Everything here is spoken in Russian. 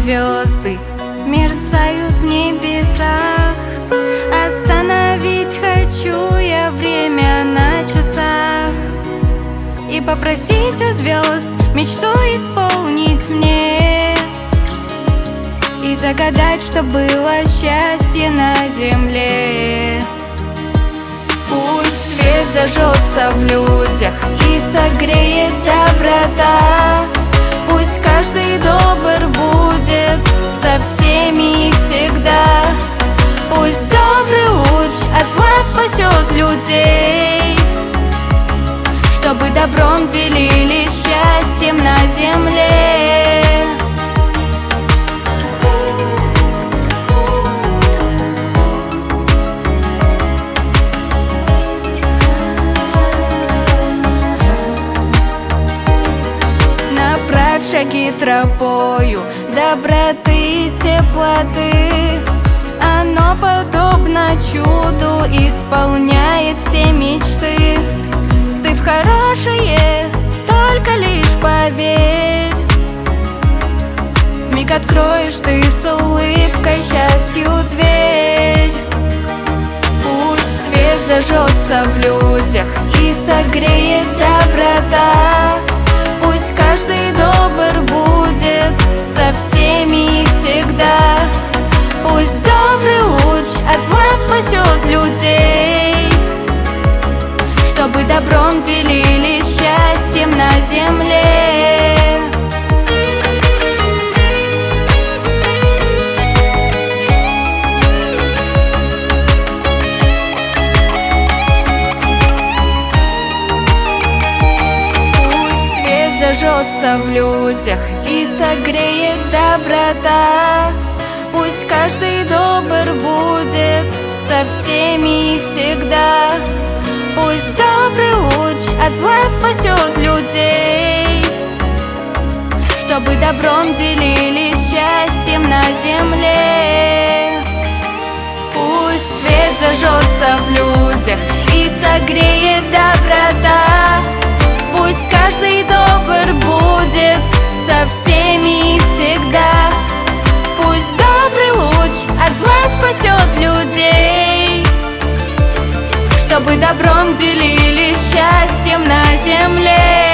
звезды мерцают в небесах. Остановить хочу я время на часах и попросить у звезд мечту исполнить мне, и загадать, что было счастье на земле. Пусть свет зажжется в людях и согреет доброта. Пусть каждый добр будет со всеми и всегда. Пусть добрый луч от зла спасет людей, чтобы добром делились счастьем на земле. Направь шаги тропою доброты и теплоты. Оно подобно чуду исполняет все мечты. Ты в хорошее только лишь поверь. Вмиг откроешь ты с улыбкой счастью дверь. Пусть свет зажжется в людях и согреет доброта. Пусть каждый добр будет со всеми и всегда. Пусть добрый луч от зла спасет людей, чтобы добром делились счастьем на земле. Пусть свет зажжется в людях и согреет доброта. Пусть каждый добр будет со всеми и всегда. Пусть добрый луч от зла спасет людей, чтобы добром делились счастьем на земле. Пусть свет зажжется в людях и согреет доброта. Пусть каждый добр будет со всеми и всегда. Пусть добрый луч от зла спасет людей, чтобы добром делились счастьем на земле.